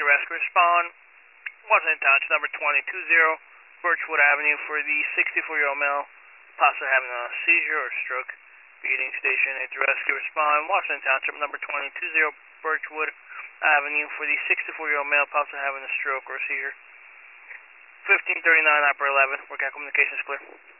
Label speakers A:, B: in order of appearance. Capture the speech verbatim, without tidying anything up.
A: rescue respond. Washington Township, number twenty two zero, Birchwood Avenue, for the sixty-four-year-old male, possibly having a seizure or stroke. Beating station, eight to rescue respond. Washington Township, number twenty two zero, Birchwood Avenue, for the sixty-four-year-old male, possibly having a stroke or seizure. fifteen thirty-nine, Operator eleven, workout communications clear.